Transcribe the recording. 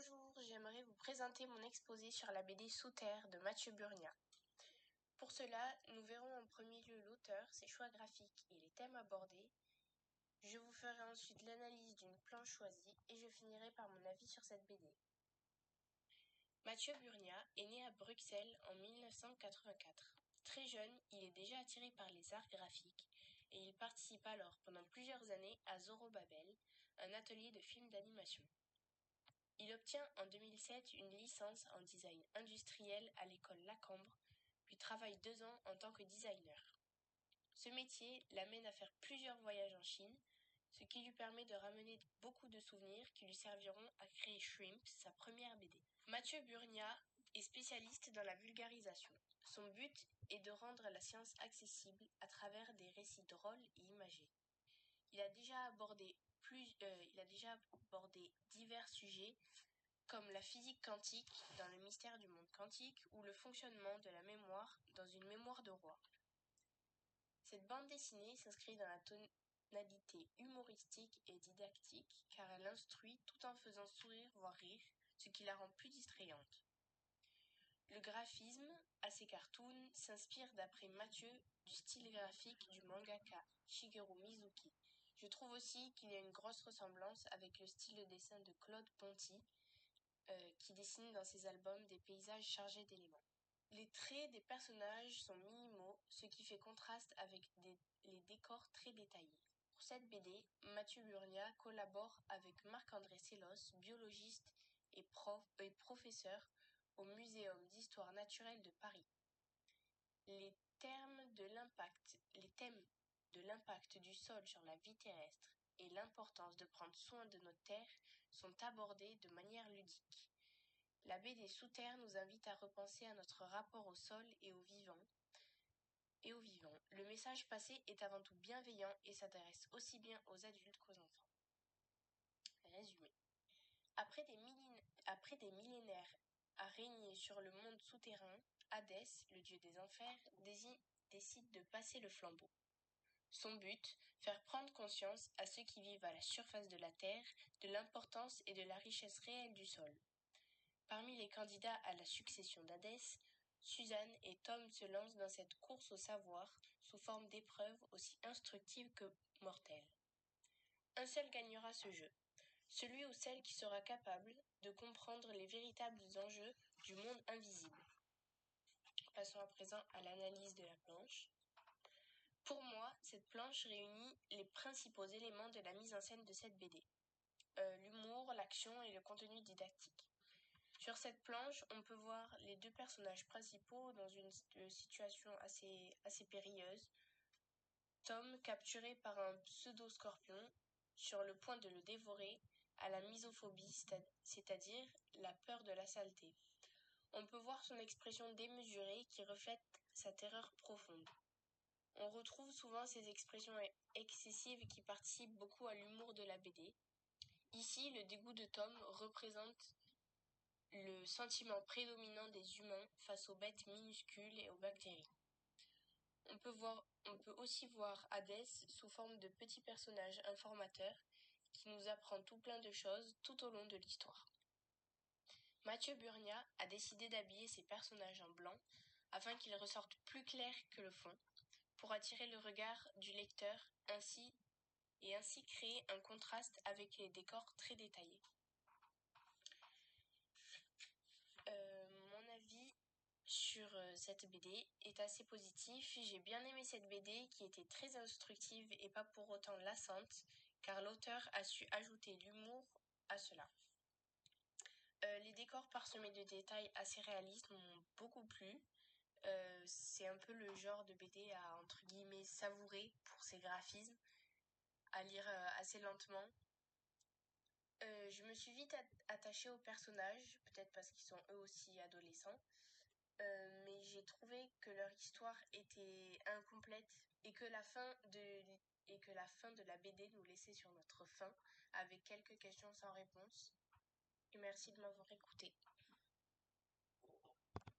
Bonjour, j'aimerais vous présenter mon exposé sur la BD Sous terre de Mathieu Burgna. Pour cela, nous verrons en premier lieu l'auteur, ses choix graphiques et les thèmes abordés. Je vous ferai ensuite l'analyse d'une planche choisie et je finirai par mon avis sur cette BD. Mathieu Burgna est né à Bruxelles en 1984. Très jeune, il est déjà attiré par les arts graphiques et il participe alors pendant plusieurs années à Zorobabel, un atelier de films d'animation. Il obtient en 2007 une licence en design industriel à l'école Lacambre, puis travaille 2 ans en tant que designer. Ce métier l'amène à faire plusieurs voyages en Chine, ce qui lui permet de ramener beaucoup de souvenirs qui lui serviront à créer Shrimp, sa première BD. Mathieu Burgna est spécialiste dans la vulgarisation. Son but est de rendre la science accessible à travers des récits drôles et imagés. Il a déjà abordé divers sujets comme la physique quantique dans le mystère du monde quantique ou le fonctionnement de la mémoire dans une mémoire de roi. Cette bande dessinée s'inscrit dans la tonalité humoristique et didactique car elle instruit tout en faisant sourire voire rire, ce qui la rend plus distrayante. Le graphisme, assez cartoon, s'inspire d'après Mathieu du style graphique du mangaka Shigeru Mizuki. Je trouve aussi qu'il y a une grosse ressemblance avec le style de dessin de Claude Ponty, qui dessine dans ses albums des paysages chargés d'éléments. Les traits des personnages sont minimaux, ce qui fait contraste avec les décors très détaillés. Pour cette BD, Mathieu Burgna collabore avec Marc-André Sellos, biologiste et professeur au Muséum d'histoire naturelle de Paris. Les thèmes de l'impact du sol sur la vie terrestre et l'importance de prendre soin de notre terre sont abordés de manière ludique. La BD Sous terre nous invite à repenser à notre rapport au sol et au vivant. Le message passé est avant tout bienveillant et s'intéresse aussi bien aux adultes qu'aux enfants. Résumé. Après des millénaires à régner sur le monde souterrain, Hadès, le dieu des enfers, décide de passer le flambeau. Son but, faire prendre conscience à ceux qui vivent à la surface de la terre de l'importance et de la richesse réelle du sol. Parmi les candidats à la succession d'Hadès, Suzanne et Tom se lancent dans cette course au savoir sous forme d'épreuves aussi instructives que mortelles. Un seul gagnera ce jeu, celui ou celle qui sera capable de comprendre les véritables enjeux du monde invisible. Passons à présent à l'analyse de la planche. Pour moi, cette planche réunit les principaux éléments de la mise en scène de cette BD. L'humour, l'action et le contenu didactique. Sur cette planche, on peut voir les 2 personnages principaux dans une situation assez périlleuse. Tom, capturé par un pseudo-scorpion, sur le point de le dévorer, a la misophobie, c'est-à-dire la peur de la saleté. On peut voir son expression démesurée qui reflète sa terreur profonde. On retrouve souvent ces expressions excessives qui participent beaucoup à l'humour de la BD. Ici, le dégoût de Tom représente le sentiment prédominant des humains face aux bêtes minuscules et aux bactéries. On peut aussi voir Hadès sous forme de petit personnage informateur qui nous apprend tout plein de choses tout au long de l'histoire. Mathieu Burgna a décidé d'habiller ses personnages en blanc afin qu'ils ressortent plus clairs que le fond, pour attirer le regard du lecteur ainsi créer un contraste avec les décors très détaillés. Mon avis sur cette BD est assez positif. J'ai bien aimé cette BD qui était très instructive et pas pour autant lassante, car l'auteur a su ajouter l'humour à cela. Les décors parsemés de détails assez réalistes m'ont beaucoup plu. C'est un peu le genre de BD à entre guillemets savourer pour ses graphismes, à lire assez lentement. Je me suis vite attachée aux personnages, peut-être parce qu'ils sont eux aussi adolescents, mais j'ai trouvé que leur histoire était incomplète et que la fin de la BD nous laissait sur notre faim avec quelques questions sans réponse. Et merci de m'avoir écouté.